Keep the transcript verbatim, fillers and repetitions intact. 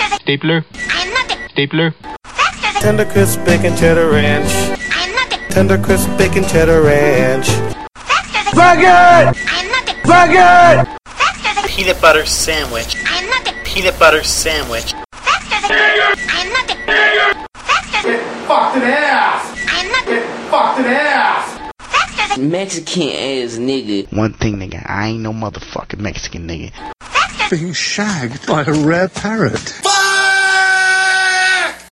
Stapler. Stapler. Tender crisp bacon cheddar ranch. Tender crisp bacon cheddar ranch. Bucket! Bucket! Peanut butter sandwich. Peanut butter sandwich. Get fucked in the ass! Get fucked in the ass! Mexican ass nigga. One thing, nigga, I ain't no motherfucking Mexican nigga. Being shagged by a rare parrot.